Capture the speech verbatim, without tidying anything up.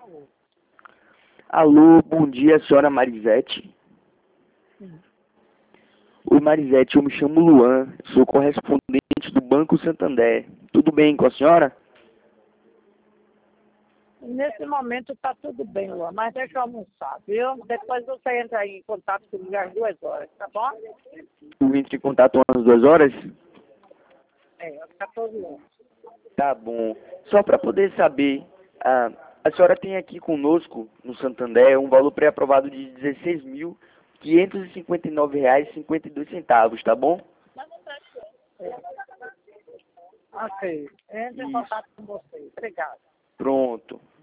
Alô, bom dia, senhora Marisete. Sim. Oi, Marisete, eu me chamo Luan, sou correspondente do Banco Santander. Tudo bem com a senhora? Nesse momento está tudo bem, Luan, mas deixa eu almoçar, viu? Depois você entra aí em contato comigo às duas horas, tá bom? Eu entro em contato às duas horas? É, às quatorze horas. Tá bom. Só para poder saber, a, a senhora tem aqui conosco, no Santander, um valor pré-aprovado de dezesseis mil quinhentos e cinquenta e nove reais e cinquenta e dois centavos, tá bom? É. Ok, entre em Isso. contato com você. Obrigado. Pronto.